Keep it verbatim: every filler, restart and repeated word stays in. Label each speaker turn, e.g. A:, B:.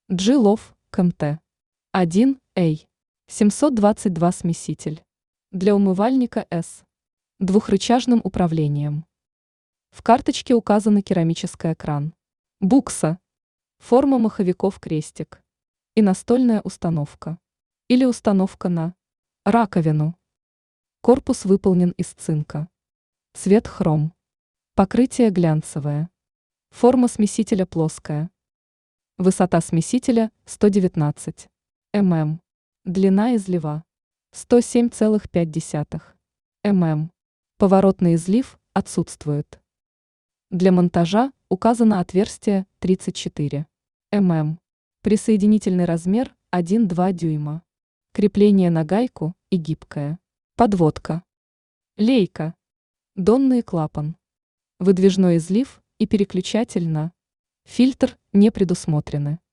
A: G-Love КМТ один А семьсот двадцать два смеситель для умывальника S двухрычажным управлением. В карточке указаны керамический экран, букса, форма маховиков крестик и настольная установка или установка на раковину. Корпус выполнен из цинка. Цвет хром. Покрытие глянцевое. Форма смесителя плоская. Высота смесителя сто девятнадцать миллиметров. Длина излива сто семь целых пять десятых миллиметра. Поворотный излив отсутствует. Для монтажа указано отверстие тридцать четыре миллиметра. Присоединительный размер один-два дюйма. Крепление на гайку и гибкое. Подводка. Лейка. Донный клапан. Выдвижной излив и переключатель на фильтр не предусмотрены.